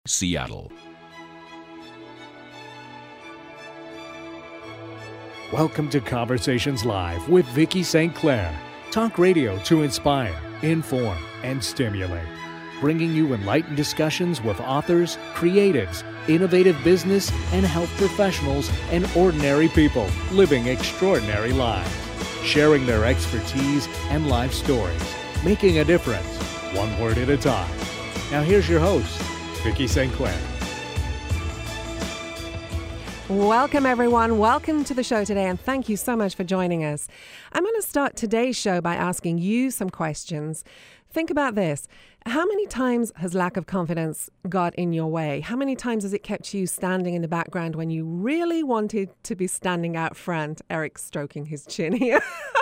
Seattle. Welcome to Conversations Live with Vicki St. Clair. Talk radio to inspire, inform, and stimulate. Bringing you enlightened discussions with authors, creatives, innovative business and health professionals, and ordinary people living extraordinary lives. Sharing their expertise and life stories. Making a difference, one word at a time. Now here's your host, Vicki St. Clair. Welcome, everyone. Welcome to the show today, and thank you so much for joining us. I'm going to start today's show by asking you some questions. Think about this. How many times has lack of confidence got in your way? How many times has it kept you standing in the background when you really wanted to be standing out front? Eric's stroking his chin here.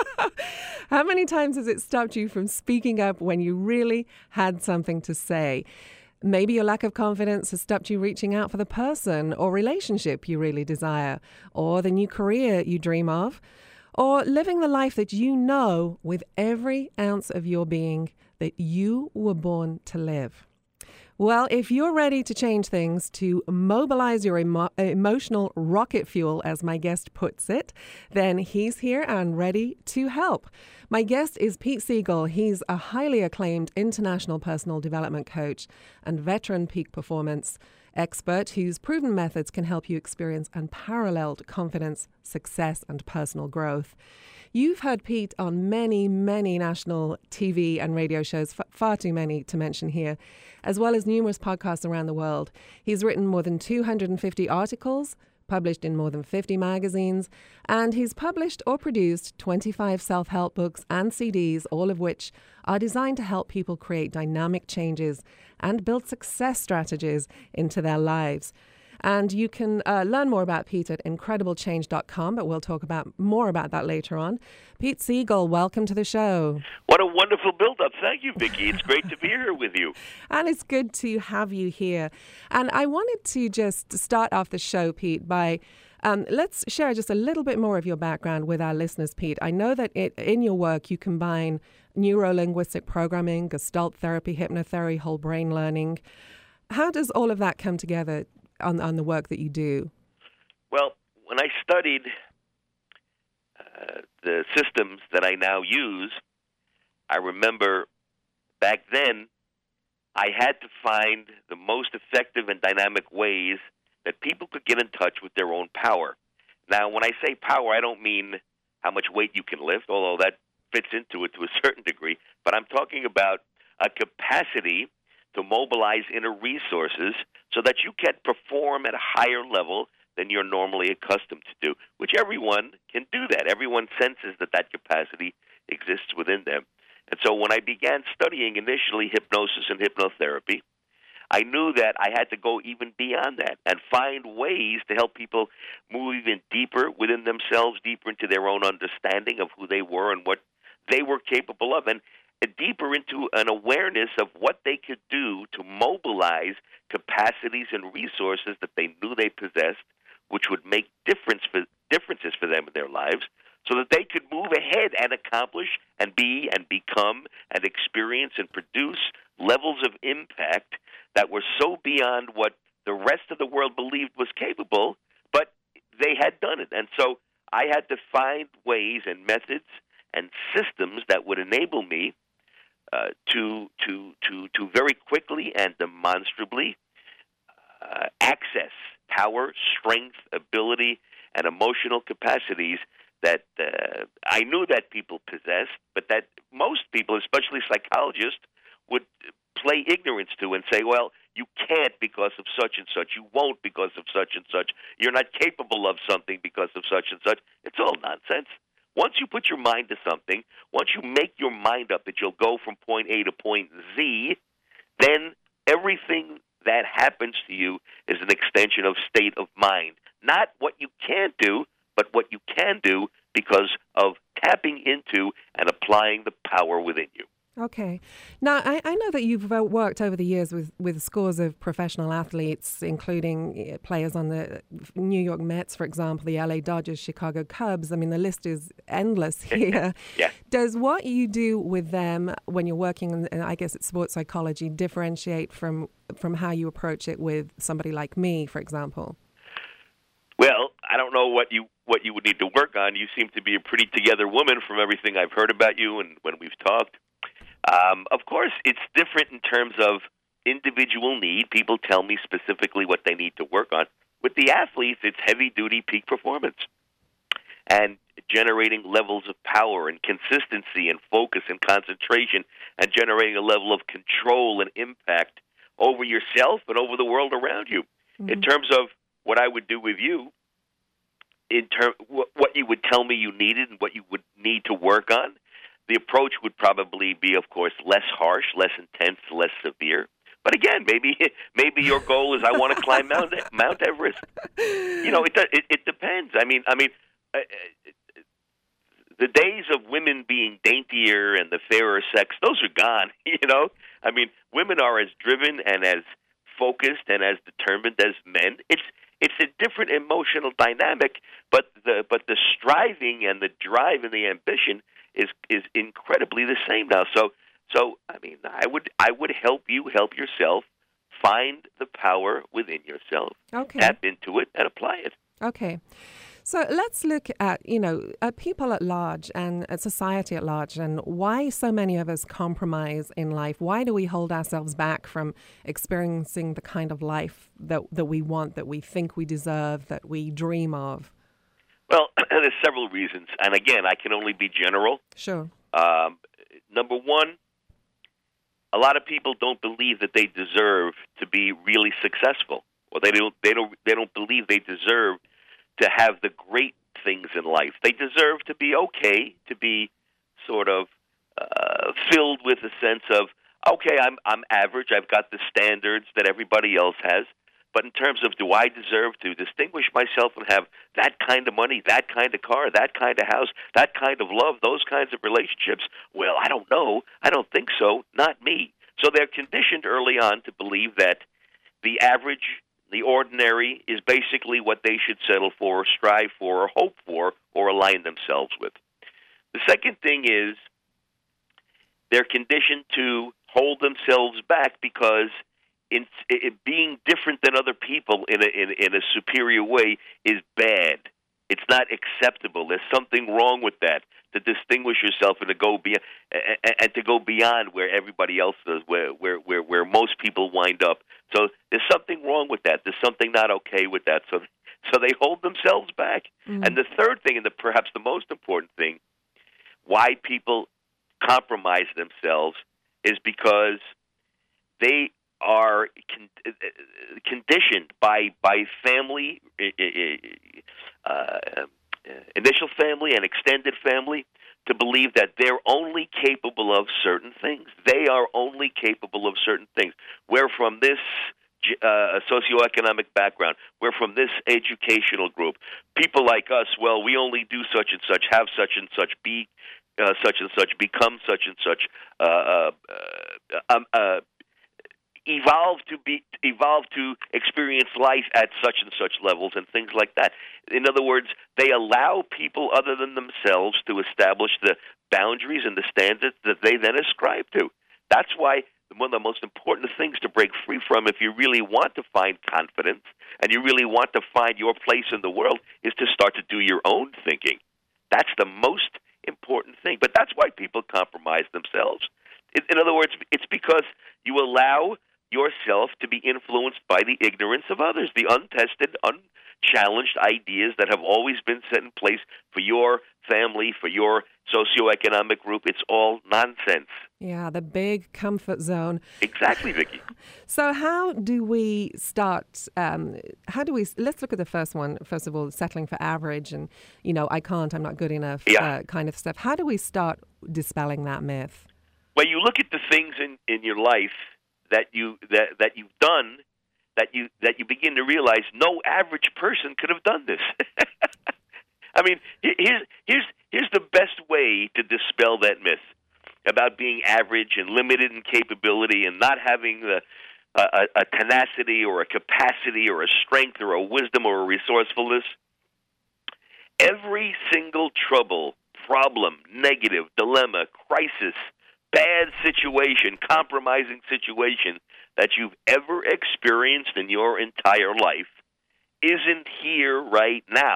How many times has it stopped you from speaking up when you really had something to say? Maybe your lack of confidence has stopped you reaching out for the person or relationship you really desire, or the new career you dream of, or living the life that you know with every ounce of your being that you were born to live. Well, if you're ready to change things, to mobilize your emotional rocket fuel, as my guest puts it, then he's here and ready to help. My guest is Pete Siegel. He's a highly acclaimed international personal development coach and veteran peak performance expert whose proven methods can help you experience unparalleled confidence, success, and personal growth. You've heard Pete on many, many national TV and radio shows, far too many to mention here, as well as numerous podcasts around the world. He's written more than 250 articles, published in more than 50 magazines, and he's published or produced 25 self-help books and CDs, all of which are designed to help people create dynamic changes and build success strategies into their lives. And you can learn more about Pete at incrediblechange.com, but we'll talk more about that later on. Pete Siegel, welcome to the show. What a wonderful build-up. Thank you, Vicki. It's great to be here with you. And it's good to have you here. And I wanted to just start off the show, Pete, by let's share just a little bit more of your background with our listeners, Pete. I know that in your work you combine neuro-linguistic programming, gestalt therapy, hypnotherapy, whole brain learning. How does all of that come together on the work that you do? Well, when I studied the systems that I now use, I remember back then I had to find the most effective and dynamic ways that people could get in touch with their own power. Now, when I say power, I don't mean how much weight you can lift, although that fits into it to a certain degree, but I'm talking about a capacity to mobilize inner resources so that you can perform at a higher level than you're normally accustomed to do, which everyone can do that. Everyone senses that capacity exists within them. And so when I began studying initially hypnosis and hypnotherapy, I knew that I had to go even beyond that and find ways to help people move even deeper within themselves, deeper into their own understanding of who they were and what they were capable of, and deeper into an awareness of what they could do to mobilize capacities and resources that they knew they possessed, which would make differences for them in their lives, so that they could move ahead and accomplish and be and become and experience and produce levels of impact that were so beyond what the rest of the world believed was capable, but they had done it. And so I had to find ways and methods and systems that would enable me to very quickly and demonstrably access power, strength, ability, and emotional capacities that I knew that people possessed, but that most people, especially psychologists, would play ignorance to and say, well, you can't because of such and such. You won't because of such and such. You're not capable of something because of such and such. It's all nonsense. Once you put your mind to something, once you make your mind up that you'll go from point A to point Z, then everything that happens to you is an extension of state of mind. Not what you can't do, but what you can do because of tapping into and applying the power within you. Okay. Now, I know that you've worked over the years with scores of professional athletes, including players on the New York Mets, for example, the LA Dodgers, Chicago Cubs. I mean, the list is endless here. Yeah. Does what you do with them when you're working in, I guess it's sports psychology, differentiate from how you approach it with somebody like me, for example? Well, I don't know what you would need to work on. You seem to be a pretty together woman from everything I've heard about you and when we've talked. Of course, it's different in terms of individual need. People tell me specifically what they need to work on. With the athletes, it's heavy-duty peak performance and generating levels of power and consistency and focus and concentration and generating a level of control and impact over yourself and over the world around you. Mm-hmm. In terms of what I would do with you, what you would tell me you needed and what you would need to work on, the approach would probably be, of course, less harsh, less intense, less severe. But again, maybe your goal is I want to climb Mount Everest. You know, it depends. I mean, the days of women being daintier and the fairer sex, those are gone. You know, I mean, women are as driven and as focused and as determined as men. It's a different emotional dynamic, but the striving and the drive and the ambition is incredibly the same now. So I mean, I would help you help yourself find the power within yourself, tap into it, and apply it. Okay. So let's look at, at people at large and at society at large and why so many of us compromise in life. Why do we hold ourselves back from experiencing the kind of life that we want, that we think we deserve, that we dream of? Well, there's several reasons. And again, I can only be general. Sure. Number one, a lot of people don't believe that they deserve to be really successful, or they don't believe they deserve to have the great things in life. They deserve to be okay, to be sort of filled with a sense of, okay, I'm average, I've got the standards that everybody else has, but in terms of do I deserve to distinguish myself and have that kind of money, that kind of car, that kind of house, that kind of love, those kinds of relationships? Well, I don't know. I don't think so. Not me. So they're conditioned early on to believe that the average, the ordinary, is basically what they should settle for, or strive for, or hope for, or align themselves with. The second thing is they're conditioned to hold themselves back because being different than other people in a superior way is bad. It's not acceptable. There's something wrong with that. To distinguish yourself and to go beyond where everybody else does, where most people wind up. So there's something wrong with that. There's something not okay with that. So they hold themselves back. Mm. And the third thing, and perhaps the most important thing, why people compromise themselves is because they are conditioned by family, initial family and extended family, to believe that they're only capable of certain things. They are only capable of certain things. We're from this socioeconomic background. We're from this educational group. People like us, well, we only do such and such, have such and such, be such and such, become such and such, evolve to experience life at such and such levels and things like that. In other words, they allow people other than themselves to establish the boundaries and the standards that they then ascribe to. That's why one of the most important things to break free from, if you really want to find confidence and you really want to find your place in the world, is to start to do your own thinking. That's the most important thing. But that's why people compromise themselves. In other words, it's because you allow yourself to be influenced by the ignorance of others, the untested, unchallenged ideas that have always been set in place for your family, for your socioeconomic group. It's all nonsense. Yeah, the big comfort zone. Exactly, Vicki. So how do we start, let's look at the first one, first of all, settling for average and, I'm not good enough kind of stuff. How do we start dispelling that myth? Well, you look at the things in your life that you've done that you begin to realize no average person could have done this. I mean, here's the best way to dispel that myth. about being average and limited in capability and not having a tenacity or a capacity or a strength or a wisdom or a resourcefulness. Every single trouble, problem, negative, dilemma, crisis, bad situation, compromising situation that you've ever experienced in your entire life isn't here right now, ...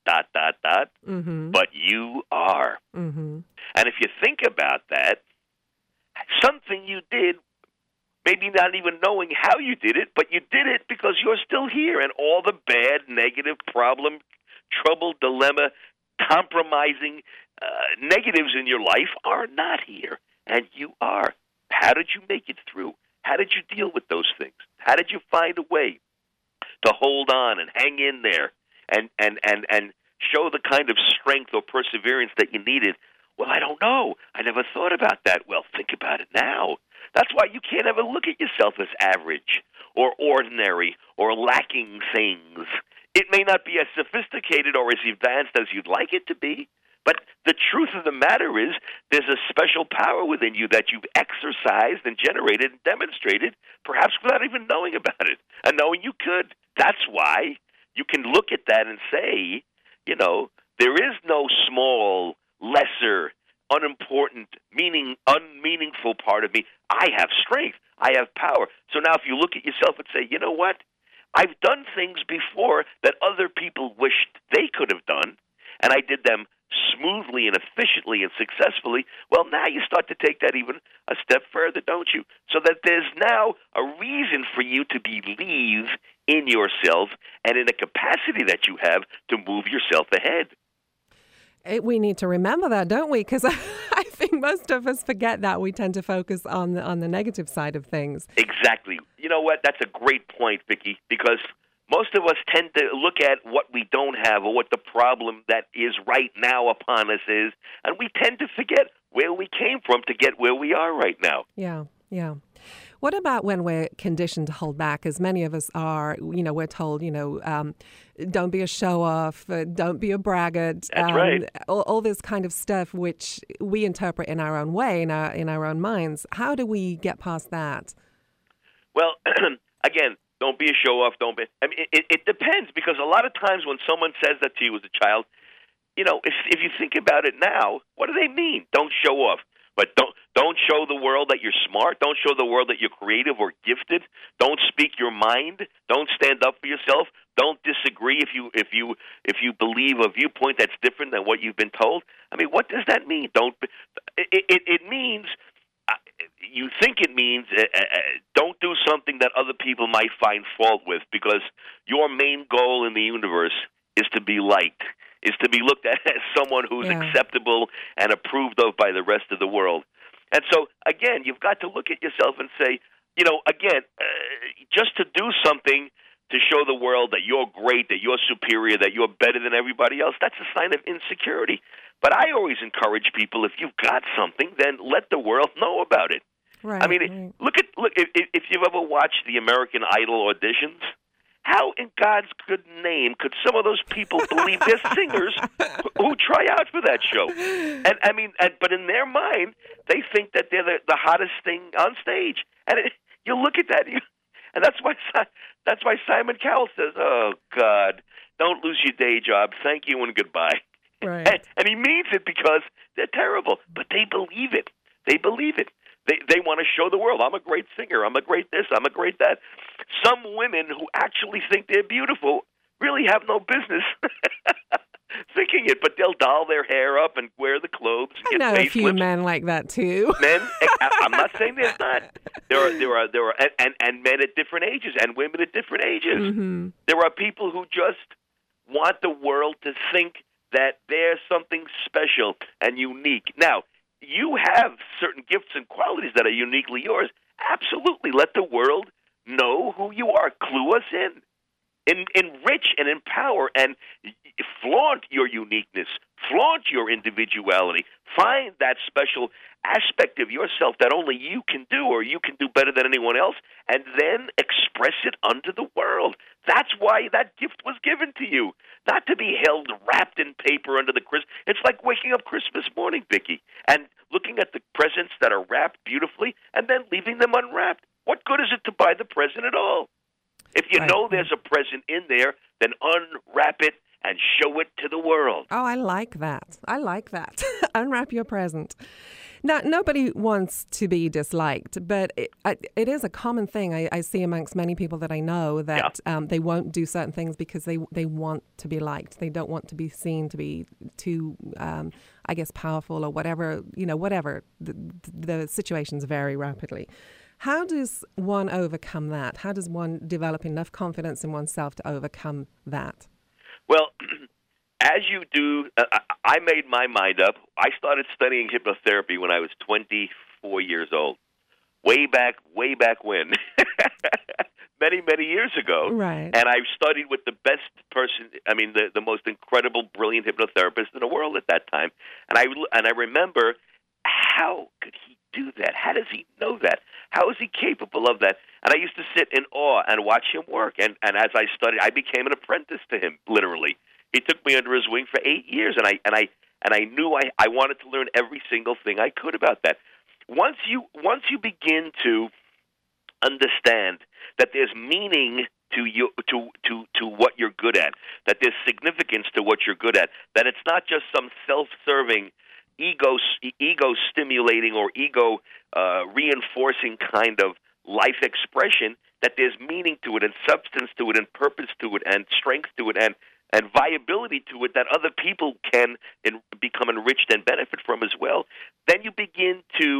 Mm-hmm. but you are. Mm-hmm. And if you think about that, something you did, maybe not even knowing how you did it, but you did it because you're still here, and all the bad, negative, problem, trouble, dilemma, compromising negatives in your life are not here, and you are. How did you make it through? How did you deal with those things? How did you find a way to hold on and hang in there and show the kind of strength or perseverance that you needed? Well, I don't know. I never thought about that. Well, think about it now. That's why you can't ever look at yourself as average or ordinary or lacking things. It may not be as sophisticated or as advanced as you'd like it to be, but the truth of the matter is there's a special power within you that you've exercised and generated and demonstrated, perhaps without even knowing about it and knowing you could. That's why you can look at that and say, there is no small, lesser, unimportant, unmeaningful part of me. I have strength. I have power. So now if you look at yourself and say, you know what? I've done things before that other people wished they could have done, and I did them smoothly and efficiently and successfully. Well, now you start to take that even a step further, don't you? So that there's now a reason for you to believe in yourself and in a capacity that you have to move yourself ahead. We need to remember that, don't we? Because I think most of us forget that. We tend to focus on the negative side of things. Exactly. You know what? That's a great point, Vicki, because most of us tend to look at what we don't have or what the problem that is right now upon us is, and we tend to forget where we came from to get where we are right now. Yeah. What about when we're conditioned to hold back, as many of us are? We're told, don't be a show-off, don't be a braggart. That's right. All this kind of stuff, which we interpret in our own way, in our own minds. How do we get past that? Well, again, don't be a show-off. Don't be. I mean, it depends, because a lot of times when someone says that to you as a child, if you think about it now, what do they mean? Don't show off. But don't show the world that you're smart. Don't show the world that you're creative or gifted. Don't speak your mind. Don't stand up for yourself. Don't disagree if you believe a viewpoint that's different than what you've been told. I mean, what does that mean? It means you think it means don't do something that other people might find fault with, because your main goal in the universe is to be liked, is to be looked at as someone who's acceptable and approved of by the rest of the world. And so, again, you've got to look at yourself and say, just to do something to show the world that you're great, that you're superior, that you're better than everybody else, that's a sign of insecurity. But I always encourage people, if you've got something, then let the world know about it. Right. I mean, look if you've ever watched the American Idol auditions, how in God's good name could some of those people believe they're singers who try out for that show? But in their mind, they think that they're the hottest thing on stage. And you look at that, and that's why Simon Cowell says, "Oh God, don't lose your day job. Thank you and goodbye." Right. And he means it, because they're terrible, but they believe it. They believe it. They want to show the world, I'm a great singer, I'm a great this, I'm a great that. Some women who actually think they're beautiful really have no business thinking it, but they'll doll their hair up and wear the clothes. I know a few men like that too. Men, I'm not saying there's not. There are, and men at different ages, and women at different ages. Mm-hmm. There are people who just want the world to think that they're something special and unique. Now, you have certain gifts and qualities that are uniquely yours. Absolutely. Let the world know who you are. Clue us in. enrich and empower and flaunt your uniqueness, flaunt your individuality, find that special aspect of yourself that only you can do or you can do better than anyone else, and then express it unto the world. That's why that gift was given to you, not to be held wrapped in paper under the Christmas. It's like waking up Christmas morning, Vicki, and looking at the presents that are wrapped beautifully and then leaving them unwrapped. What good is it to buy the present at all? If you know there's a present in there, then unwrap it and show it to the world. Oh, I like that. I like that. Unwrap your present. Now, nobody wants to be disliked, but it is a common thing I see amongst many people that I know that they won't do certain things because they want to be liked. They don't want to be seen to be too, I guess, powerful or whatever, whatever. The situations vary rapidly. How does one overcome that? How does one develop enough confidence in oneself to overcome that? Well, as you do, I made my mind up. I started studying hypnotherapy when I was 24 years old, way back when, many, many years ago. Right. And I studied with the best person, the most incredible, brilliant hypnotherapist in the world at that time. And I remember, how could he do that? How does he know that? How is he capable of that? And I used to sit in awe and watch him work. And as I studied, I became an apprentice to him, literally. He took me under his wing for 8 years, and I knew I wanted to learn every single thing I could about that. Once you begin to understand that there's meaning to what you're good at, that there's significance to what you're good at, that it's not just some self-serving, ego stimulating or ego reinforcing kind of life expression, that there's meaning to it and substance to it and purpose to it and strength to it and viability to it that other people can become enriched and benefit from as well, then you begin to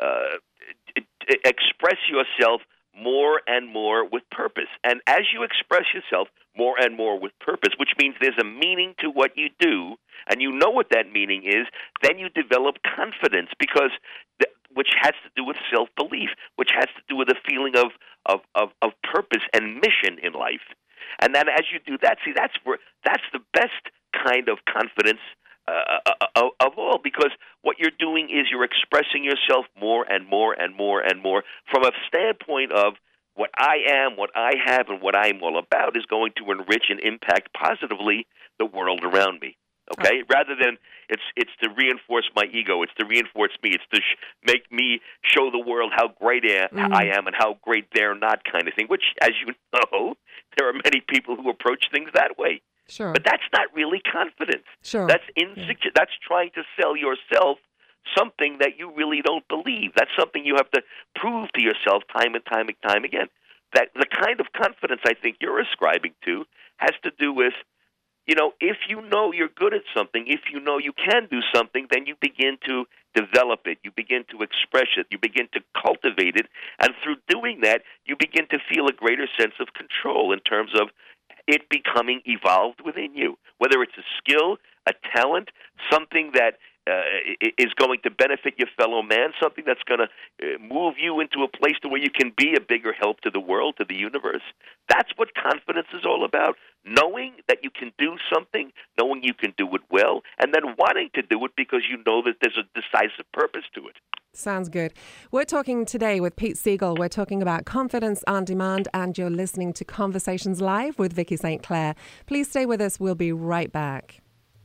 express yourself more and more with purpose. And as you express yourself more and more with purpose, which means there's a meaning to what you do, and you know what that meaning is, then you develop confidence, because which has to do with self-belief, which has to do with a feeling of purpose and mission in life. And then as you do that, that's the best kind of confidence of all, because what you're doing is you're expressing yourself more and more and more and more from a standpoint of what I am, what I have, and what I'm all about is going to enrich and impact positively the world around me. Okay, rather than it's to reinforce my ego, it's to reinforce me, it's to make me show the world how great I am and how great they're not, kind of thing. Which, as you know, there are many people who approach things that way. Sure, but that's not really confidence. Sure, that's insecure. That's trying to sell yourself something that you really don't believe. That's something you have to prove to yourself time and time again. That the kind of confidence I think you're ascribing to has to do with, if you know you're good at something, if you know you can do something, then you begin to develop it, you begin to express it, you begin to cultivate it, and through doing that, you begin to feel a greater sense of control in terms of it becoming evolved within you, whether it's a skill, a talent, something that is going to benefit your fellow man, something that's going to move you into a place to where you can be a bigger help to the world, to the universe. That's what confidence is all about. Knowing that you can do something, knowing you can do it well, and then wanting to do it because you know that there's a decisive purpose to it. Sounds good. We're talking today with Pete Siegel. We're talking about confidence on demand, and you're listening to Conversations Live with Vicki St. Clair. Please stay with us. We'll be right back.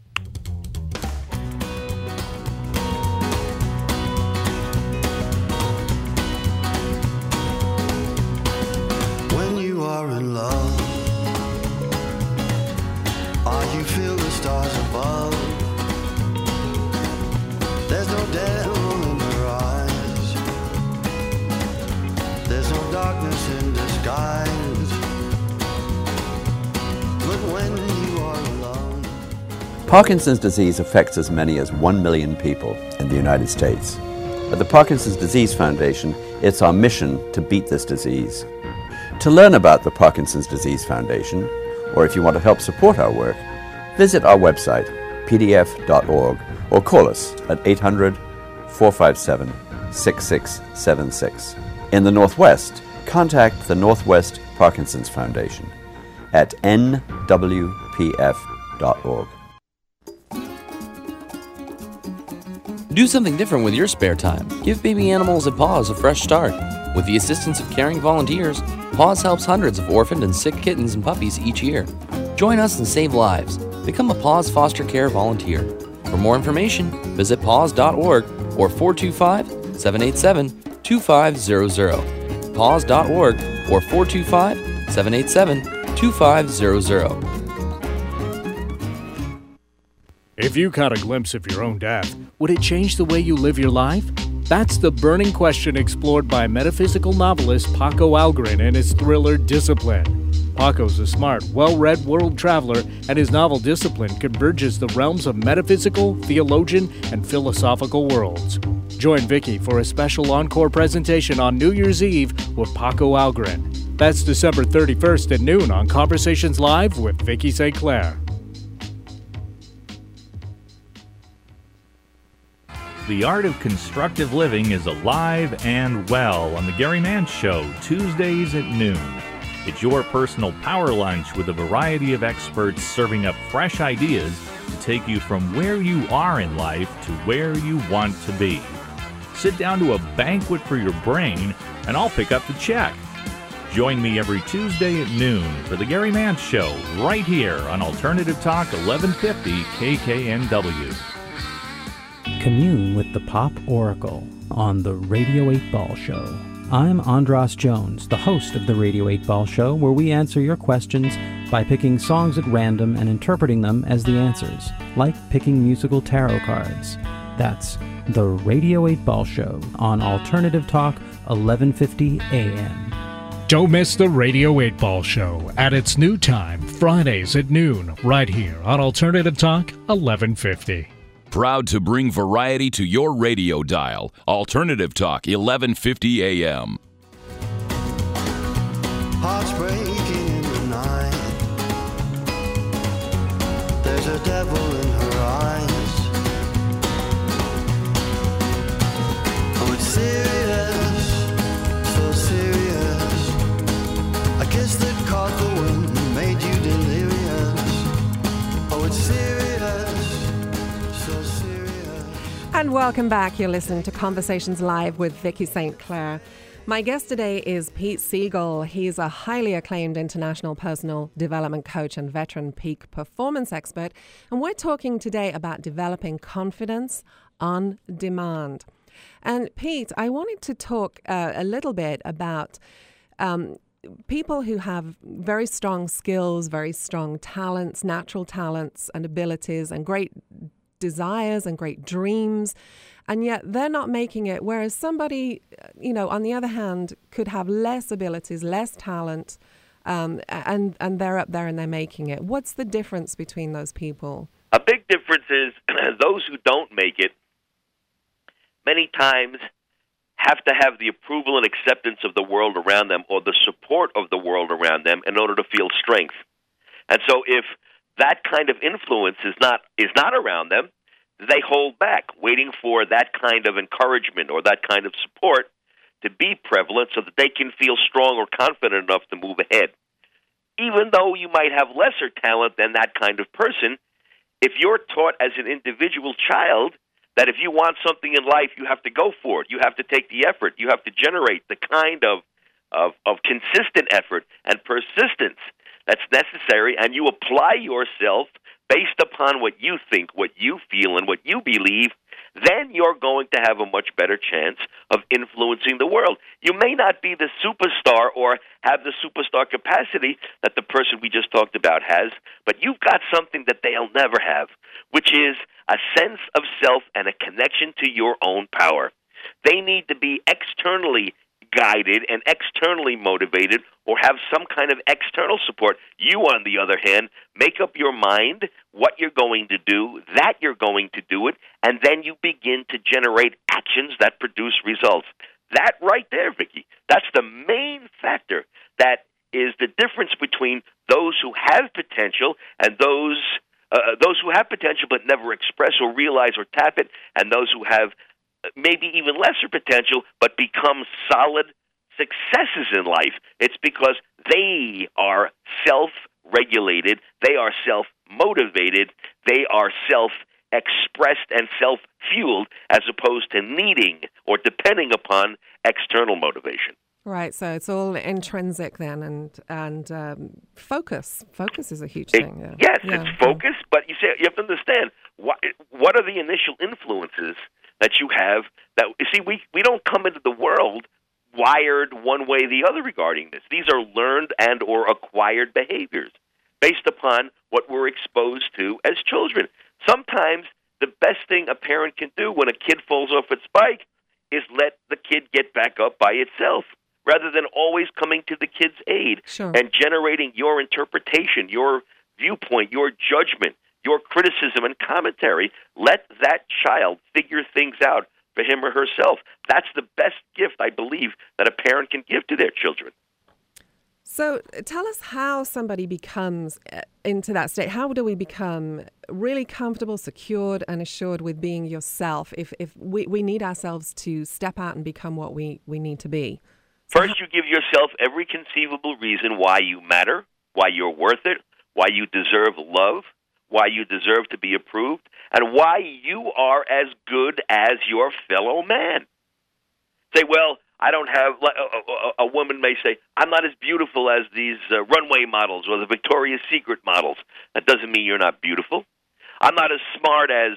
When you are in love, or you feel the stars above, there's no devil in their eyes, there's no darkness in disguise. But when you are alone. Parkinson's disease affects as many as 1 million people in the United States. At the Parkinson's Disease Foundation, it's our mission to beat this disease. To learn about the Parkinson's Disease Foundation, or if you want to help support our work, visit our website, pdf.org, or call us at 800-457-6676. In the Northwest, contact the Northwest Parkinson's Foundation. at nwpf.org. Do something different with your spare time. Give baby animals at Paws a fresh start. With the assistance of caring volunteers, Paws helps hundreds of orphaned and sick kittens and puppies each year. Join us and save lives. Become a Paws foster care volunteer. For more information, visit paws.org or 425-787-2500. paws.org or 425-787-2500. If you caught a glimpse of your own death, would it change the way you live your life? That's the burning question explored by metaphysical novelist Paco Algarin in his thriller Discipline. Paco's a smart, well-read world traveler, and his novel Discipline converges the realms of metaphysical, theologian, and philosophical worlds. Join Vicky for a special encore presentation on New Year's Eve with Paco Algarin. That's December 31st at noon on Conversations Live with Vicky St. Clair. The Art of Constructive Living is alive and well on The Gary Mann Show, Tuesdays at noon. It's your personal power lunch with a variety of experts serving up fresh ideas to take you from where you are in life to where you want to be. Sit down to a banquet for your brain, and I'll pick up the check. Join me every Tuesday at noon for The Gary Mann Show, right here on Alternative Talk 1150 KKNW. Commune with the Pop Oracle on the Radio 8 Ball Show. I'm Andras Jones, the host of the Radio 8 Ball Show, where we answer your questions by picking songs at random and interpreting them as the answers, like picking musical tarot cards. That's the Radio 8 Ball Show on Alternative Talk 1150 AM. Don't miss the Radio 8 Ball Show at its new time, Fridays at noon, right here on Alternative Talk 1150. Proud to bring variety to your radio dial. Alternative Talk, 1150 AM. Hearts breaking in the night. There's a devil in her eyes. Oh, it's serious, so serious. A kiss that caught the wind and made you delirious. Oh, it's serious. And welcome back. You're listening to Conversations Live with Vicky St. Clair. My guest today is Pete Siegel. He's a highly acclaimed international personal development coach and veteran peak performance expert. And we're talking today about developing confidence on demand. And Pete, I wanted to talk a little bit about people who have very strong skills, very strong talents, natural talents and abilities, and great desires and great dreams, and yet they're not making it, whereas somebody, on the other hand, could have less abilities, less talent, and they're up there and they're making it. What's the difference between those people? A big difference is those who don't make it many times have to have the approval and acceptance of the world around them, or the support of the world around them, in order to feel strength. And so if that kind of influence is not around them, they hold back, waiting for that kind of encouragement or that kind of support to be prevalent so that they can feel strong or confident enough to move ahead. Even though you might have lesser talent than that kind of person, if you're taught as an individual child that if you want something in life, you have to go for it, you have to take the effort, you have to generate the kind of consistent effort and persistence that's necessary, and you apply yourself based upon what you think, what you feel, and what you believe, then you're going to have a much better chance of influencing the world. You may not be the superstar or have the superstar capacity that the person we just talked about has, but you've got something that they'll never have, which is a sense of self and a connection to your own power. They need to be externally guided and externally motivated, or have some kind of external support. You, on the other hand, make up your mind what you're going to do, that you're going to do it, and then you begin to generate actions that produce results. That right there, Vicki, that's the main factor that is the difference between those who have potential and those who have potential but never express or realize or tap it, and those who have maybe even lesser potential but become solid successes in life. It's because they are self-regulated. They are self-motivated. They are self-expressed and self-fueled, as opposed to needing or depending upon external motivation. Right, so it's all intrinsic then, and focus. Focus is a huge thing. Yeah. Yes, it's focus, but you have to understand what are the initial influences that you have. That you see, we don't come into the world wired one way or the other regarding this. These are learned and or acquired behaviors based upon what we're exposed to as children. Sometimes the best thing a parent can do when a kid falls off its bike is let the kid get back up by itself, rather than always coming to the kid's aid and generating your interpretation, your viewpoint, your judgment, your criticism and commentary. Let that child figure things out for him or herself. That's the best gift, I believe, that a parent can give to their children. So tell us how somebody becomes into that state. How do we become really comfortable, secured, and assured with being yourself if we need ourselves to step out and become what we need to be? First, you give yourself every conceivable reason why you matter, why you're worth it, why you deserve love, why you deserve to be approved, and why you are as good as your fellow man. Say, well, I don't have, a woman may say, I'm not as beautiful as these runway models or the Victoria's Secret models. That doesn't mean you're not beautiful. I'm not as smart as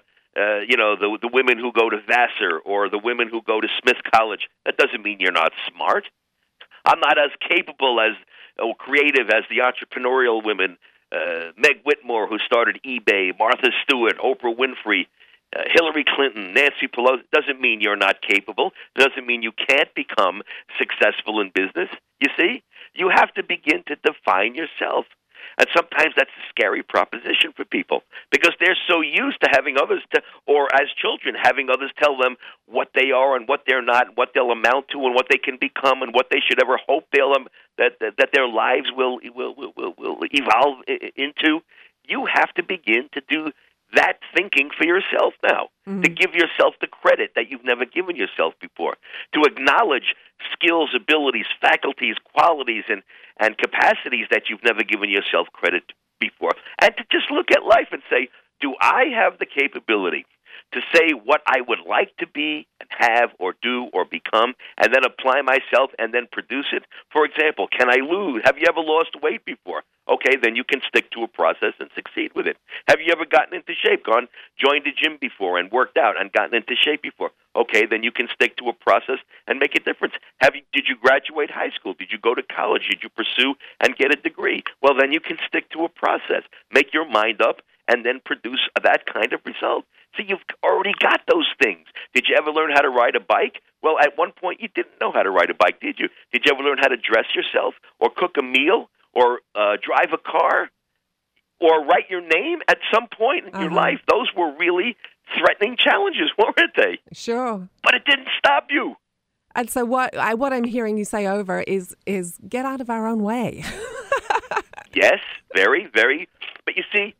the women who go to Vassar or the women who go to Smith College. That doesn't mean you're not smart. I'm not as capable as or creative as the entrepreneurial women, Meg Whitmore, who started eBay, Martha Stewart, Oprah Winfrey, Hillary Clinton, Nancy Pelosi. Doesn't mean you're not capable. Doesn't mean you can't become successful in business. You see, you have to begin to define yourself. And sometimes that's a scary proposition for people because they're so used to having others, or as children, having others tell them what they are and what they're not, what they'll amount to and what they can become and what they should ever hope that their lives will evolve into. You have to begin to do that thinking for yourself now, to give yourself the credit that you've never given yourself before, to acknowledge skills, abilities, faculties, qualities, and capacities that you've never given yourself credit before, and to just look at life and say, do I have the capability to say what I would like to be and have or do or become, and then apply myself and then produce it? For example, can I lose? Have you ever lost weight before? Okay, then you can stick to a process and succeed with it. Have you ever gotten into shape, joined a gym before and worked out and gotten into shape before? Okay, then you can stick to a process and make a difference. Did you graduate high school? Did you go to college? Did you pursue and get a degree? Well, then you can stick to a process. Make your mind up and then produce that kind of result. So you've already got those things. Did you ever learn how to ride a bike? Well, at one point you didn't know how to ride a bike, did you? Did you ever learn how to dress yourself or cook a meal or drive a car or write your name at some point in your life? Those were really threatening challenges, weren't they? Sure. But it didn't stop you. And so what I'm hearing you say over is get out of our own way. Yes, very, very. But you see,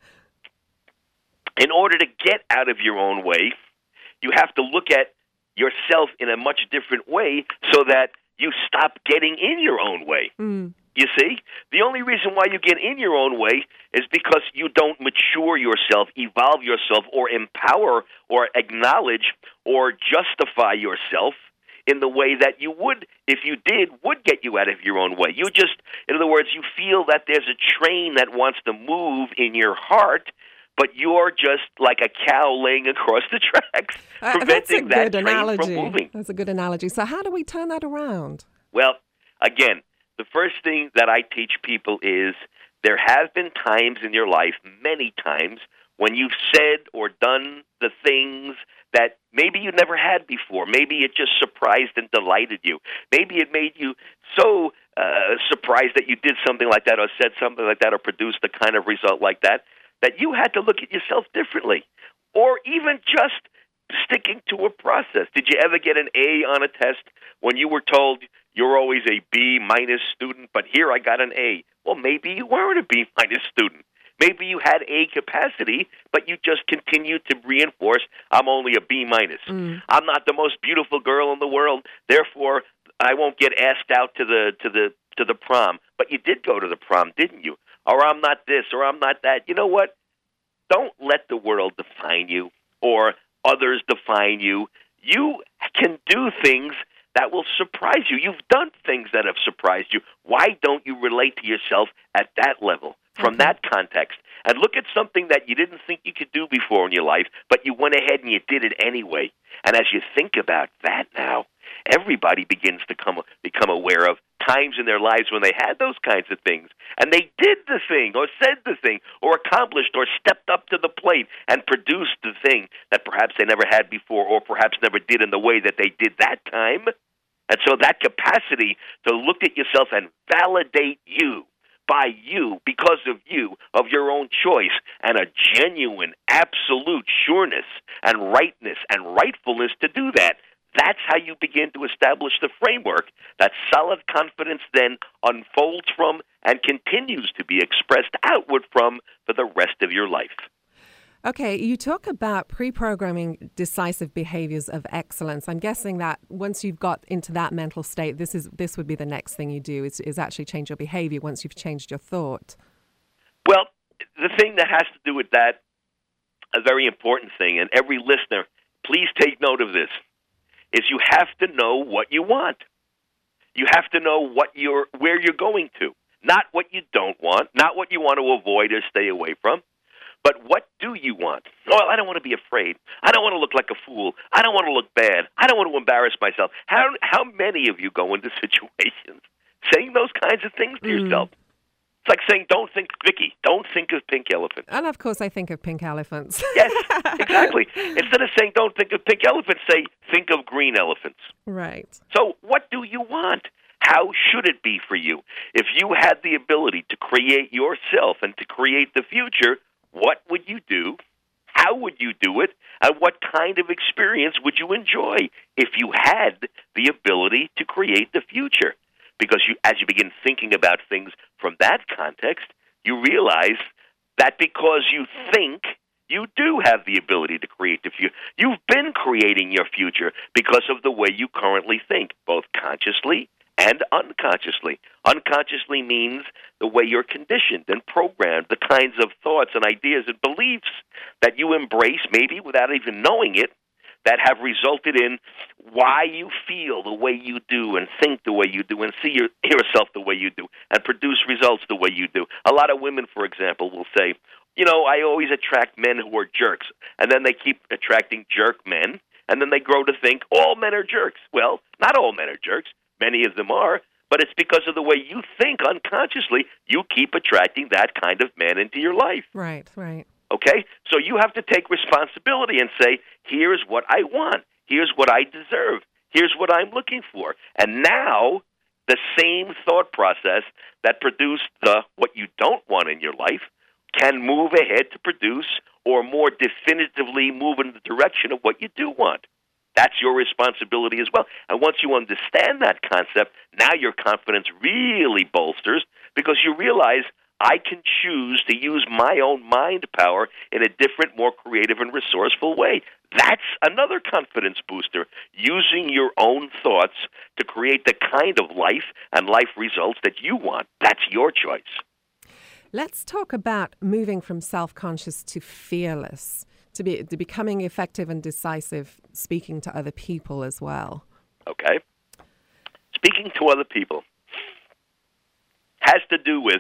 in order to get out of your own way, you have to look at yourself in a much different way so that you stop getting in your own way. You see? The only reason why you get in your own way is because you don't mature yourself, evolve yourself, or empower or acknowledge or justify yourself in the way that you would, if you did, would get you out of your own way. You just, in other words, you feel that there's a train that wants to move in your heart, but you're just like a cow laying across the tracks, preventing that train from moving. That's a good analogy. So how do we turn that around? Well, again, the first thing that I teach people is there have been times in your life, many times, when you've said or done the things that maybe you never had before. Maybe it just surprised and delighted you. Maybe it made you so surprised that you did something like that or said something like that or produced a kind of result like that, that you had to look at yourself differently, or even just sticking to a process. Did you ever get an A on a test when you were told you're always a B-minus student, but here I got an A? Well, maybe you weren't a B-minus student. Maybe you had A capacity, but you just continued to reinforce, I'm only a B-minus. I'm not the most beautiful girl in the world, therefore I won't get asked out to the prom. But you did go to the prom, didn't you? or I'm not this, or I'm not that. You know what? Don't let the world define you or others define you. You can do things that will surprise you. You've done things that have surprised you. Why don't you relate to yourself at that level, from that context? And look at something that you didn't think you could do before in your life, but you went ahead and you did it anyway. And as you think about that now, everybody begins to become aware of times in their lives when they had those kinds of things, and they did the thing, or said the thing, or accomplished, or stepped up to the plate and produced the thing that perhaps they never had before, or perhaps never did in the way that they did that time. And so that capacity to look at yourself and validate you, by you, because of you, of your own choice, and a genuine, absolute sureness and rightness and rightfulness to do that. That's how you begin to establish the framework that solid confidence then unfolds from and continues to be expressed outward from for the rest of your life. Okay, you talk about pre-programming decisive behaviors of excellence. I'm guessing that once you've got into that mental state, this would be the next thing you do, is actually change your behavior once you've changed your thought. Well, the thing that has to do with that, a very important thing, and every listener, please take note of this, is you have to know what you want. You have to know where you're going to, not what you don't want, not what you want to avoid or stay away from. But what do you want? Well, I don't want to be afraid. I don't want to look like a fool. I don't want to look bad. I don't want to embarrass myself. How many of you go into situations saying those kinds of things to yourself? It's like saying, Vicky, don't think of pink elephants. And of course I think of pink elephants. Yes, exactly. Instead of saying, don't think of pink elephants, say, think of green elephants. Right. So what do you want? How should it be for you? If you had the ability to create yourself and to create the future, what would you do? How would you do it? And what kind of experience would you enjoy if you had the ability to create the future? Because as you begin thinking about things from that context, you realize that because you think, you do have the ability to create the future. You've been creating your future because of the way you currently think, both consciously and unconsciously. Unconsciously means the way you're conditioned and programmed, the kinds of thoughts and ideas and beliefs that you embrace, maybe without even knowing it, that have resulted in why you feel the way you do and think the way you do and see yourself the way you do and produce results the way you do. A lot of women, for example, will say, I always attract men who are jerks. And then they keep attracting jerk men, and then they grow to think all men are jerks. Well, not all men are jerks. Many of them are, but it's because of the way you think unconsciously, you keep attracting that kind of man into your life. Right, right. Okay? So you have to take responsibility and say, here's what I want. Here's what I deserve. Here's what I'm looking for. And now, the same thought process that produced what you don't want in your life can move ahead to produce or more definitively move in the direction of what you do want. That's your responsibility as well. And once you understand that concept, now your confidence really bolsters because you realize I can choose to use my own mind power in a different, more creative and resourceful way. That's another confidence booster, using your own thoughts to create the kind of life and life results that you want. That's your choice. Let's talk about moving from self-conscious to fearless, to becoming effective and decisive, speaking to other people as well. Okay. Speaking to other people has to do with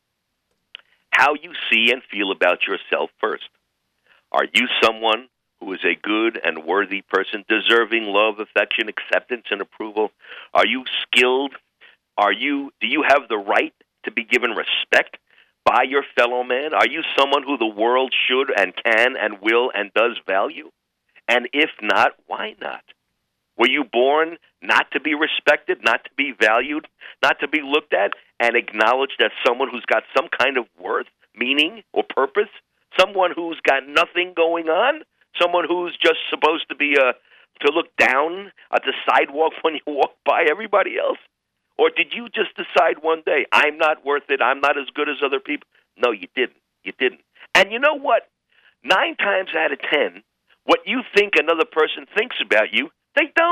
how you see and feel about yourself first. Are you someone who is a good and worthy person, deserving love, affection, acceptance, and approval? Are you skilled? Do you have the right to be given respect by your fellow man? Are you someone who the world should and can and will and does value? And if not, why not? Were you born not to be respected, not to be valued, not to be looked at and acknowledged as someone who's got some kind of worth, meaning, or purpose? Someone who's got nothing going on? Someone who's just supposed to be to look down at the sidewalk when you walk by everybody else? Or did you just decide one day, I'm not worth it, I'm not as good as other people? No, you didn't. You didn't. And you know what? 9 times out of 10, what you think another person thinks about you, they don't.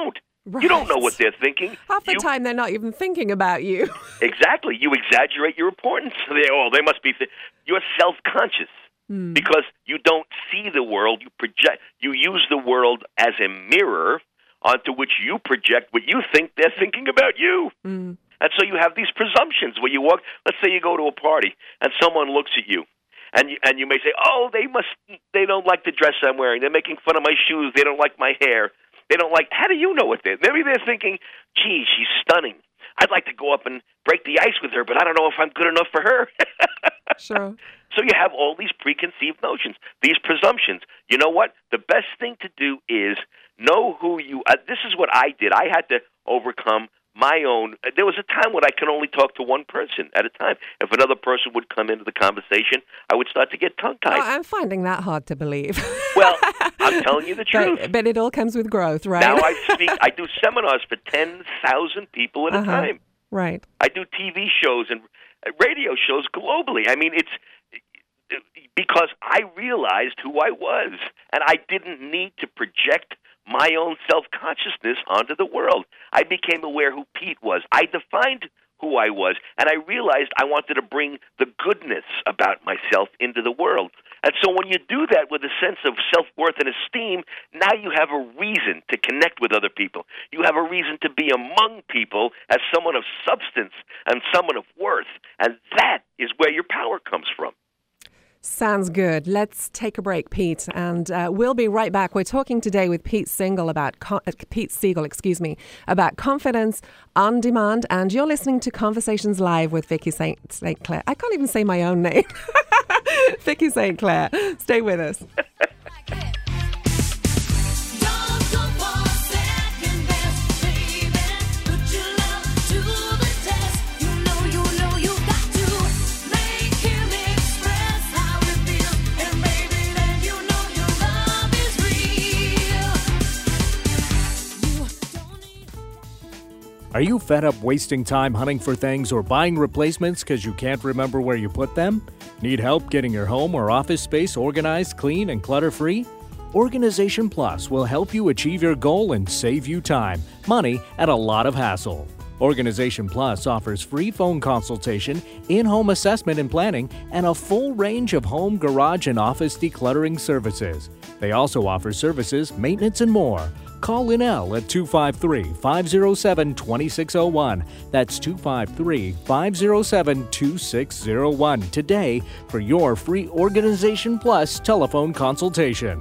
You don't know what they're thinking. Half the time, they're not even thinking about you. Exactly. You exaggerate your importance. They must be. You're self-conscious because you don't see the world. You project. You use the world as a mirror onto which you project what you think they're thinking about you. And so you have these presumptions where you walk. Let's say you go to a party and someone looks at you. And you may say, oh, they don't like the dress I'm wearing. They're making fun of my shoes. They don't like my hair. They don't like, how do you know what they're? Maybe they're thinking, gee, she's stunning. I'd like to go up and break the ice with her, but I don't know if I'm good enough for her. Sure. So you have all these preconceived notions, these presumptions. You know what? The best thing to do is know who you are. This is what I did. I had to overcome my own. There was a time when I could only talk to one person at a time. If another person would come into the conversation, I would start to get tongue-tied. Oh, I'm finding that hard to believe. Well, I'm telling you the truth. But it all comes with growth, right? Now I do seminars for 10,000 people at a time. Right. I do TV shows and radio shows globally. I mean, it's because I realized who I was, and I didn't need to project my own self-consciousness onto the world. I became aware who Pete was. I defined who I was, and I realized I wanted to bring the goodness about myself into the world. And so when you do that with a sense of self-worth and esteem, now you have a reason to connect with other people. You have a reason to be among people as someone of substance and someone of worth, and that is where your power comes from. Sounds good. Let's take a break, Pete, and we'll be right back. We're talking today with Pete Siegel about confidence on demand, and you're listening to Conversations Live with Vicky St. Clair. I can't even say my own name. Vicky St. Clair. Stay with us. Are you fed up wasting time hunting for things or buying replacements because you can't remember where you put them? Need help getting your home or office space organized, clean, and clutter-free? Organization Plus will help you achieve your goal and save you time, money, and a lot of hassle. Organization Plus offers free phone consultation, in-home assessment and planning, and a full range of home, garage, and office decluttering services. They also offer services, maintenance, and more. Call Linnell at 253-507-2601. That's 253-507-2601 today for your free Organization Plus telephone consultation.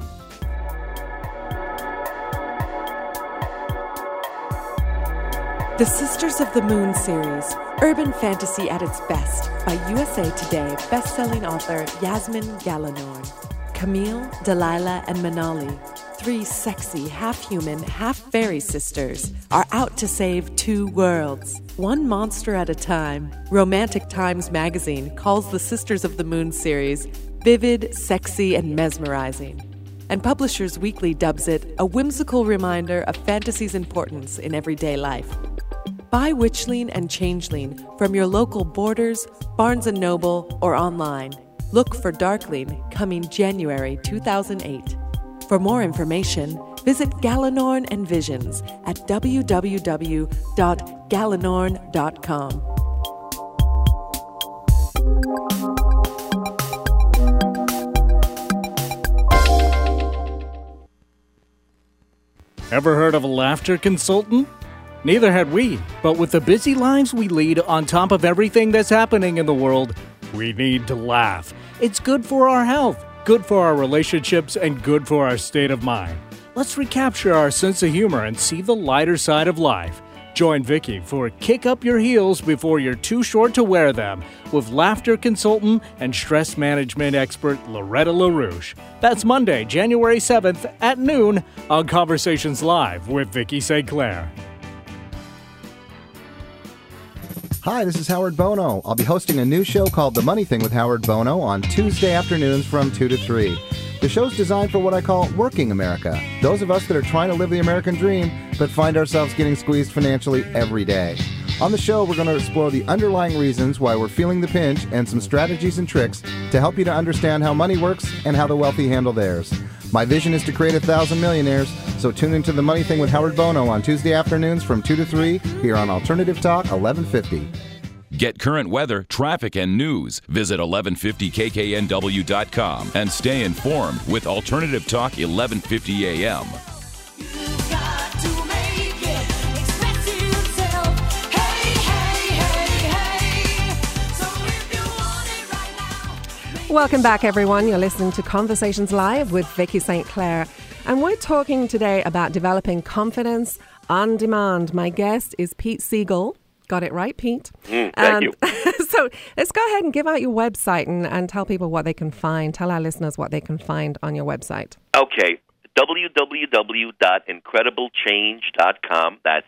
The Sisters of the Moon series, urban fantasy at its best, by USA Today best-selling author Yasmin Galenorn. Camille, Delilah, and Manali, 3 sexy, half-human, half-fairy sisters, are out to save 2 worlds, one monster at a time. Romantic Times magazine calls the Sisters of the Moon series vivid, sexy, and mesmerizing. And Publishers Weekly dubs it a whimsical reminder of fantasy's importance in everyday life. Buy Witchling and Changeling from your local Borders, Barnes & Noble, or online. Look for Darkling coming January 2008. For more information, visit Galenorn and Visions at www.galenorn.com. Ever heard of a laughter consultant? Neither had we, but with the busy lives we lead on top of everything that's happening in the world, we need to laugh. It's good for our health, good for our relationships, and good for our state of mind. Let's recapture our sense of humor and see the lighter side of life. Join Vicky for Kick Up Your Heels Before You're Too Short to Wear Them with laughter consultant and stress management expert Loretta LaRouche. That's Monday, January 7th at noon on Conversations Live with Vicky St. Clair. Hi, this is Howard Bono. I'll be hosting a new show called The Money Thing with Howard Bono on Tuesday afternoons from 2 to 3. The show's designed for what I call working America, those of us that are trying to live the American dream but find ourselves getting squeezed financially every day. On the show, we're going to explore the underlying reasons why we're feeling the pinch and some strategies and tricks to help you to understand how money works and how the wealthy handle theirs. My vision is to create 1,000 millionaires, so tune into The Money Thing with Howard Bono on Tuesday afternoons from 2 to 3 here on Alternative Talk 1150. Get current weather, traffic, and news. Visit 1150kknw.com and stay informed with Alternative Talk 1150 AM. Welcome back, everyone. You're listening to Conversations Live with Vicky St. Clair. And we're talking today about developing confidence on demand. My guest is Pete Siegel. Got it right, Pete? Thank you. So let's go ahead and give out your website and tell people what they can find. Tell our listeners what they can find on your website. Okay. www.incrediblechange.com. That's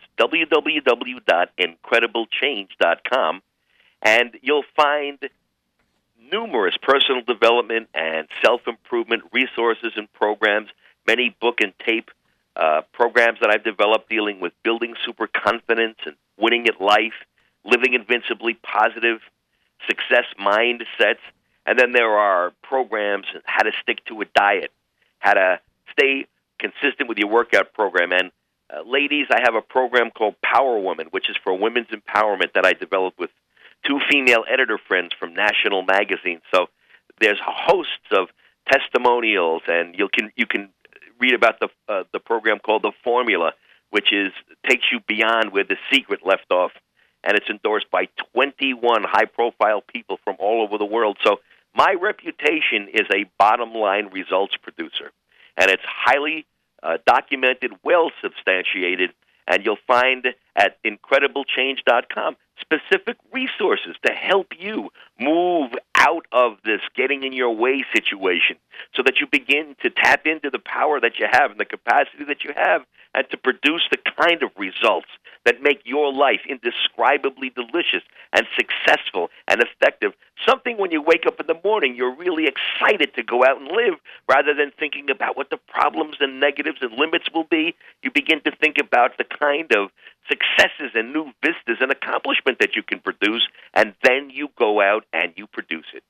www.incrediblechange.com. And you'll find numerous personal development and self-improvement resources and programs, many book and tape programs that I've developed dealing with building super confidence and winning at life, living invincibly positive, success mindsets. And then there are programs on how to stick to a diet, how to stay consistent with your workout program. And ladies, I have a program called Power Woman, which is for women's empowerment that I developed with two female editor friends from national magazines. So there's hosts of testimonials, and you can read about the program called The Formula, which takes you beyond where The Secret left off, and it's endorsed by 21 high-profile people from all over the world. So my reputation is a bottom-line results producer, and it's highly documented, well substantiated, and you'll find at incrediblechange.com specific resources to help you move out of this getting in your way situation so that you begin to tap into the power that you have and the capacity that you have and to produce the kind of results that make your life indescribably delicious and successful and effective. Something when you wake up in the morning, you're really excited to go out and live rather than thinking about what the problems and negatives and limits will be. You begin to think about the kind of successes and new vistas and accomplishment that you can produce, and then you go out and you produce it.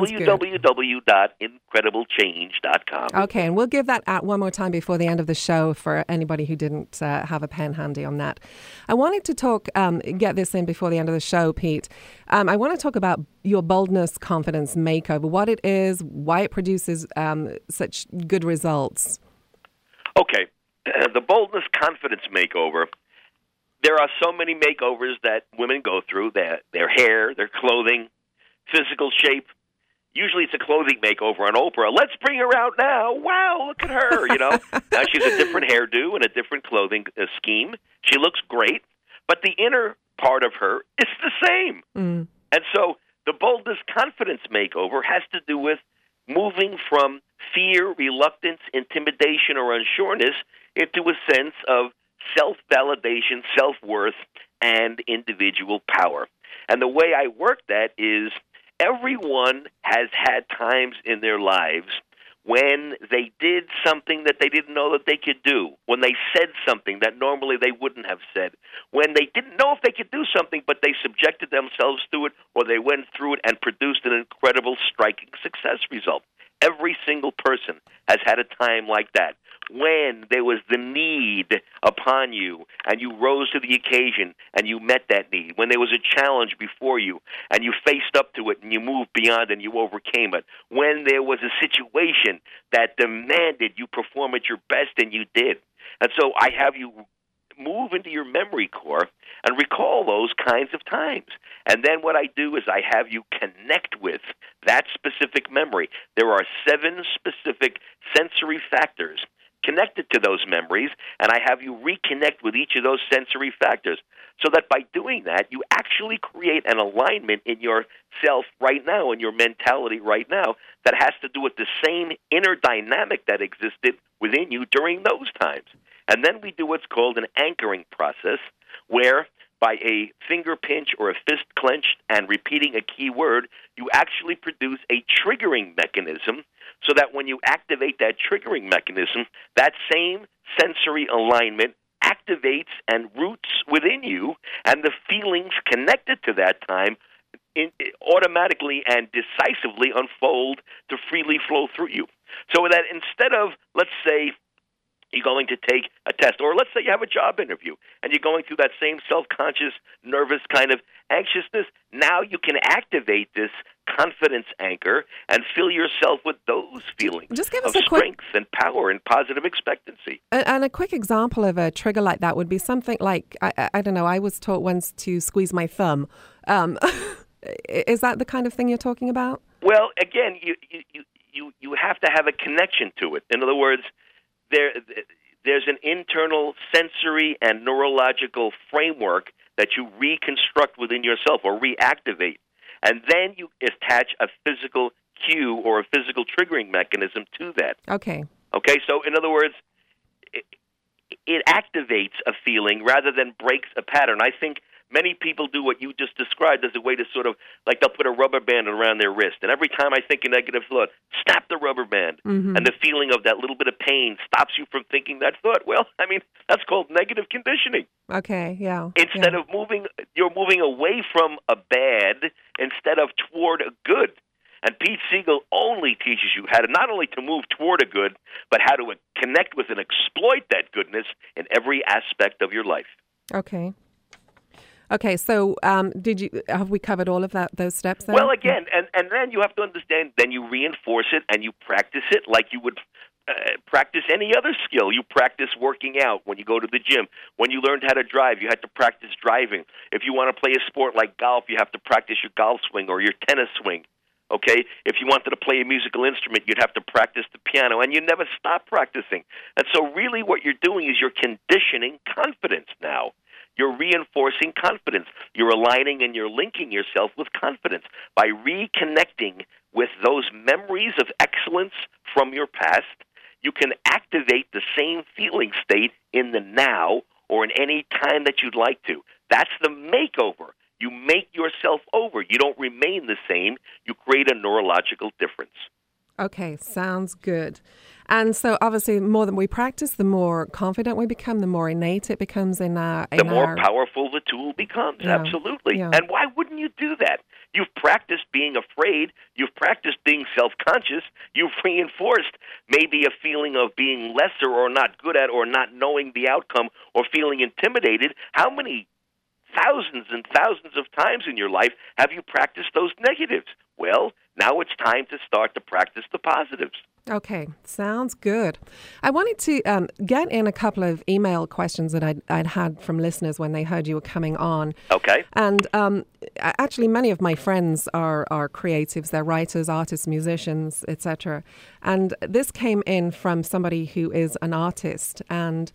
www.incrediblechange.com. Okay, and we'll give that out one more time before the end of the show for anybody who didn't have a pen handy on that. I wanted to talk, get this in before the end of the show, Pete. I want to talk about your Boldness Confidence Makeover, what it is, why it produces such good results. Okay, the Boldness Confidence Makeover. There are so many makeovers that women go through, their hair, their clothing, physical shape. Usually it's a clothing makeover on Oprah. Let's bring her out now. Wow, look at her, you know. Now she's a different hairdo and a different clothing scheme. She looks great, but the inner part of her is the same. And so the Boldness Confidence Makeover has to do with moving from fear, reluctance, intimidation, or unsureness into a sense of self-validation, self-worth, and individual power. And the way I work that is everyone has had times in their lives when they did something that they didn't know that they could do, when they said something that normally they wouldn't have said, when they didn't know if they could do something, but they subjected themselves to it, or they went through it and produced an incredible, striking success result. Every single person has had a time like that, when there was the need upon you and you rose to the occasion and you met that need, when there was a challenge before you and you faced up to it and you moved beyond and you overcame it, when there was a situation that demanded you perform at your best and you did. And so I have you move into your memory core and recall those kinds of times. And then what I do is I have you connect with that specific memory. There are 7 specific sensory factors connected to those memories, and I have you reconnect with each of those sensory factors so that by doing that, you actually create an alignment in yourself right now, in your mentality right now, that has to do with the same inner dynamic that existed within you during those times. And then we do what's called an anchoring process, where by a finger pinch or a fist clenched and repeating a key word, you actually produce a triggering mechanism so that when you activate that triggering mechanism, that same sensory alignment activates and roots within you, and the feelings connected to that time automatically and decisively unfold to freely flow through you. So that instead of, let's say, you're going to take a test, or let's say you have a job interview, and you're going through that same self-conscious, nervous kind of anxiousness, now you can activate this confidence anchor and fill yourself with those feelings Just give us of a quick strength and power and positive expectancy. And a quick example of a trigger like that would be something like, I don't know, I was taught once to squeeze my thumb. Is that the kind of thing you're talking about? Well, again, you have to have a connection to it. In other words, there's an internal sensory and neurological framework that you reconstruct within yourself or reactivate. And then you attach a physical cue or a physical triggering mechanism to that. Okay. Okay, so in other words, it activates a feeling rather than breaks a pattern. I think many people do what you just described as a way to sort of, like they'll put a rubber band around their wrist. And every time I think a negative thought, snap the rubber band. Mm-hmm. And the feeling of that little bit of pain stops you from thinking that thought. Well, I mean, that's called negative conditioning. Okay, yeah. Instead of you're moving away from a bad instead of toward a good. And Pete Siegel only teaches you how to not only to move toward a good, but how to connect with and exploit that goodness in every aspect of your life. Okay. Okay, so have we covered all of those steps then? Well, again, and then you have to understand, then you reinforce it and you practice it like you would practice any other skill. You practice working out when you go to the gym. When you learned how to drive, you had to practice driving. If you want to play a sport like golf, you have to practice your golf swing or your tennis swing. Okay? If you wanted to play a musical instrument, you'd have to practice the piano, and you never stop practicing. And so really what you're doing is you're conditioning confidence now. You're reinforcing confidence. You're aligning and you're linking yourself with confidence by reconnecting with those memories of excellence from your past. You can activate the same feeling state in the now or in any time that you'd like to. That's the makeover. You make yourself over. You don't remain the same. You create a neurological difference. Okay, sounds good. And so obviously the more that we practice, the more confident we become, the more innate it becomes the more powerful the tool becomes, absolutely. Yeah. And why wouldn't you do that? You've practiced being afraid. You've practiced being self-conscious. You've reinforced maybe a feeling of being lesser or not good at or not knowing the outcome or feeling intimidated. How many thousands and thousands of times in your life have you practiced those negatives? Well, now it's time to start to practice the positives. Okay, sounds good. I wanted to get in a couple of email questions that I'd had from listeners when they heard you were coming on. Okay. And actually, many of my friends are creatives. They're writers, artists, musicians, etc. And this came in from somebody who is an artist and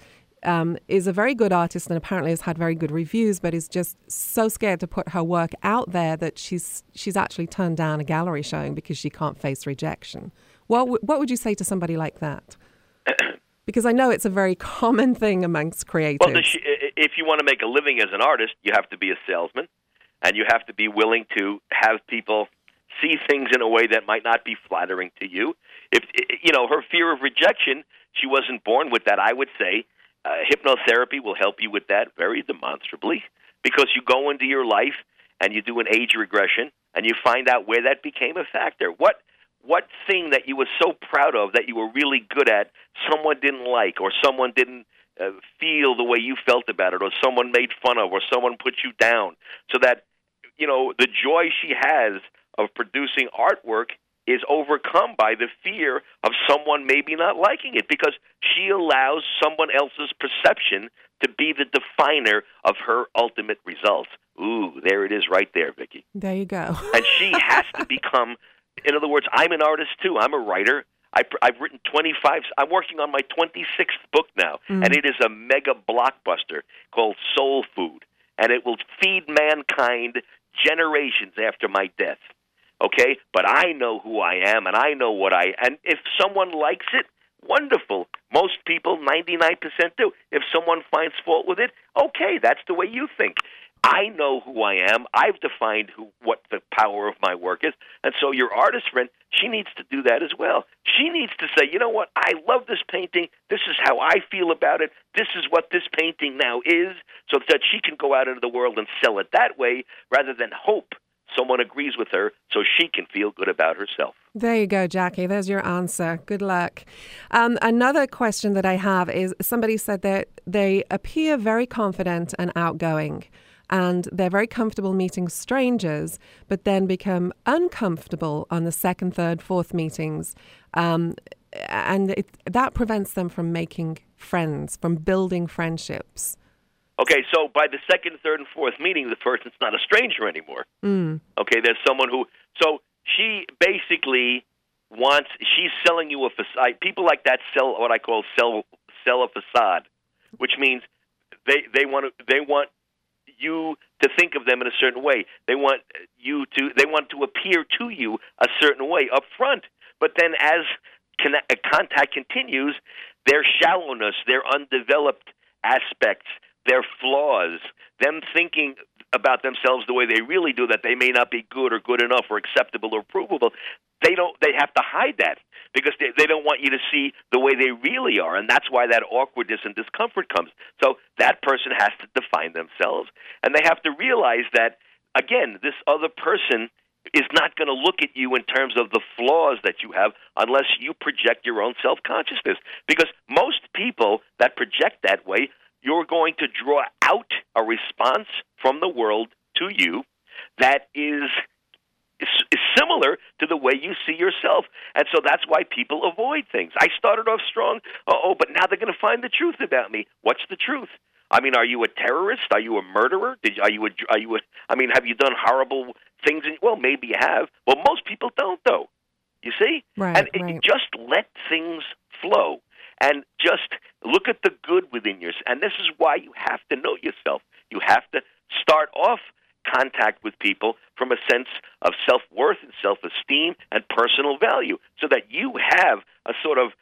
is a very good artist and apparently has had very good reviews, but is just so scared to put her work out there that she's actually turned down a gallery showing because she can't face rejection. What would you say to somebody like that? Because I know it's a very common thing amongst creatives. Well, if you want to make a living as an artist, you have to be a salesman, and you have to be willing to have people see things in a way that might not be flattering to you. If her fear of rejection, she wasn't born with that. I would say hypnotherapy will help you with that very demonstrably, because you go into your life and you do an age regression and you find out where that became a factor. What thing that you were so proud of that you were really good at, someone didn't like, or someone didn't feel the way you felt about it, or someone made fun of, or someone put you down, so that the joy she has of producing artwork is overcome by the fear of someone maybe not liking it, because she allows someone else's perception to be the definer of her ultimate results. Ooh, there it is right there, Vicki. There you go. And she has to become, in other words, I'm an artist too. I'm a writer. I've written 25. I'm working on my 26th book now, and it is a mega blockbuster called Soul Food, and it will feed mankind generations after my death. Okay? But I know who I am, and I know and if someone likes it, wonderful. Most people, 99% do. If someone finds fault with it, okay, that's the way you think. I know who I am. I've defined what the power of my work is. And so your artist friend, she needs to do that as well. She needs to say, you know what, I love this painting. This is how I feel about it. This is what this painting now is, so that she can go out into the world and sell it that way rather than hope someone agrees with her so she can feel good about herself. There you go, Jackie. There's your answer. Good luck. Another question that I have is somebody said that they appear very confident and outgoing, and they're very comfortable meeting strangers, but then become uncomfortable on the second, third, fourth meetings. That prevents them from making friends, from building friendships. Okay, so by the second, third, and fourth meeting, the person's not a stranger anymore. Okay, there's someone who... So she basically she's selling you a facade. People like that sell what I call sell a facade, which means they want you to think of them in a certain way. They want to appear to you a certain way up front. But then as contact continues, their shallowness, their undeveloped aspects, their flaws, them thinking about themselves the way they really do, that they may not be good or good enough or acceptable or provable, they have to hide that because they don't want you to see the way they really are, and that's why that awkwardness and discomfort comes. So that person has to define themselves, and they have to realize that, again, this other person is not going to look at you in terms of the flaws that you have unless you project your own self-consciousness, because most people that project that way, you're going to draw out a response from the world to you that is similar to the way you see yourself. And so that's why people avoid things. I started off strong, but now they're going to find the truth about me. What's the truth? I mean, are you a terrorist? Are you a murderer? Have you done horrible things? Well, maybe you have. Well, most people don't, though. You see? Right. Just let things flow. And just look at the good within yourself. And this is why you have to know yourself. You have to start off contact with people from a sense of self-worth and self-esteem and personal value, so that you have a sort of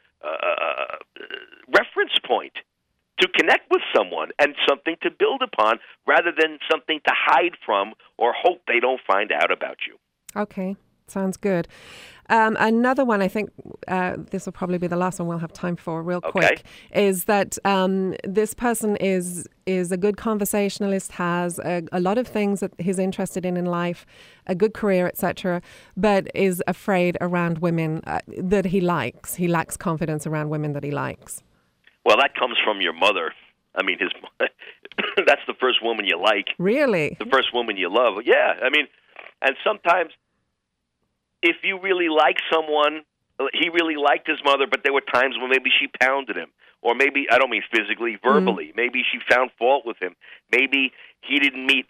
reference point to connect with someone and something to build upon, rather than something to hide from or hope they don't find out about you. Okay, sounds good. Another one, I think this will probably be the last one we'll have time for real quick, is that this person is a good conversationalist, has a lot of things that he's interested in life, a good career, etc., but is afraid around women that he likes. He lacks confidence around women that he likes. Well, that comes from your mother. I mean, that's the first woman you like. Really? The first woman you love. Yeah, I mean, and sometimes if you really like someone, he really liked his mother, but there were times when maybe she pounded him, or maybe, I don't mean physically, verbally. Maybe she found fault with him. Maybe he didn't meet.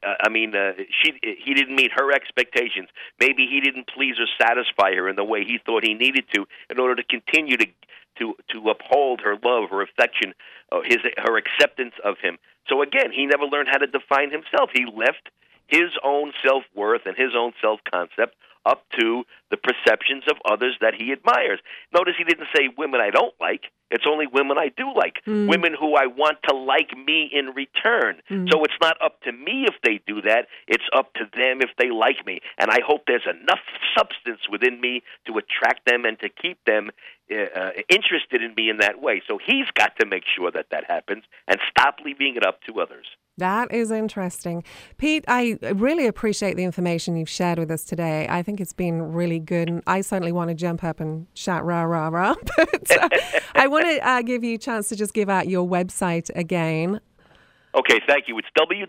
He didn't meet her expectations. Maybe he didn't please or satisfy her in the way he thought he needed to in order to continue to uphold her love, her affection, her acceptance of him. So again, he never learned how to define himself. He left his own self-worth and his own self-concept up to the perceptions of others that he admires. Notice he didn't say women I don't like. It's only women I do like, women who I want to like me in return. So it's not up to me if they do that. It's up to them if they like me. And I hope there's enough substance within me to attract them and to keep them interested in me in that way. So he's got to make sure that happens and stop leaving it up to others. That is interesting. Pete, I really appreciate the information you've shared with us today. I think it's been really good, and I certainly want to jump up and shout rah, rah, rah. But I want to give you a chance to just give out your website again. Okay, thank you. It's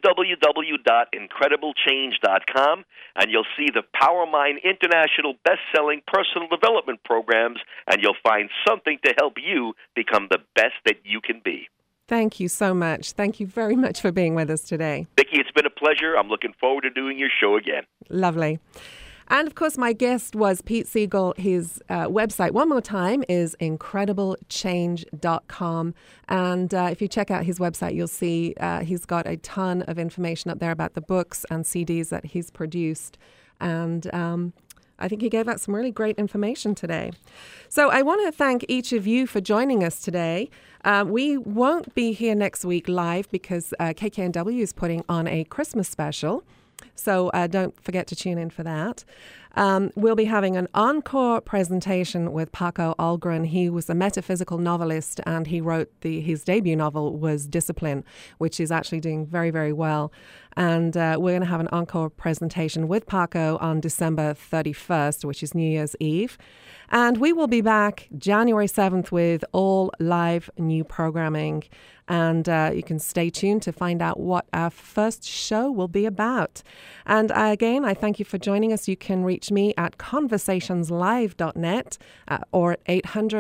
www.incrediblechange.com, and you'll see the PowerMind International best-selling personal development programs, and you'll find something to help you become the best that you can be. Thank you so much. Thank you very much for being with us today. Vicki, it's been a pleasure. I'm looking forward to doing your show again. Lovely. And, of course, my guest was Pete Siegel. His website, one more time, is incrediblechange.com. And if you check out his website, you'll see he's got a ton of information up there about the books and CDs that he's produced. And I think he gave out some really great information today. So I want to thank each of you for joining us today. We won't be here next week live because KKNW is putting on a Christmas special. So don't forget to tune in for that. We'll be having an encore presentation with Paco Algren. He was a metaphysical novelist, and he wrote his debut novel was Discipline, which is actually doing very, very well. And we're going to have an encore presentation with Paco on December 31st, which is New Year's Eve. And we will be back January 7th with all live new programming. And you can stay tuned to find out what our first show will be about. And again, I thank you for joining us. You can reach me at conversationslive.net or at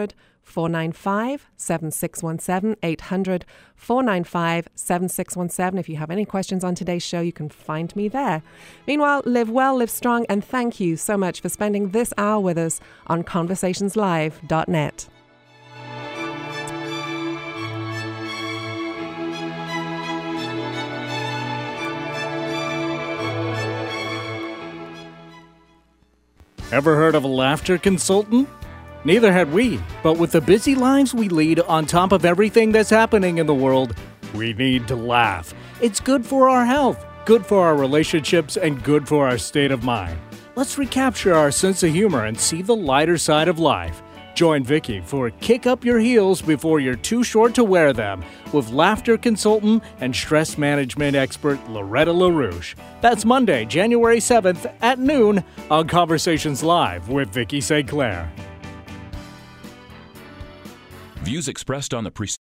800-495-7617, 800-495-7617. If you have any questions on today's show, you can find me there. Meanwhile, live well, live strong, and thank you so much for spending this hour with us on conversationslive.net. Ever heard of a laughter consultant? Neither had we, but with the busy lives we lead on top of everything that's happening in the world, we need to laugh. It's good for our health, good for our relationships, and good for our state of mind. Let's recapture our sense of humor and see the lighter side of life. Join Vicky for Kick Up Your Heels Before You're Too Short to Wear Them with laughter consultant and stress management expert Loretta LaRouche. That's Monday, January 7th at noon on Conversations Live with Vicky St. Clair. Views expressed on the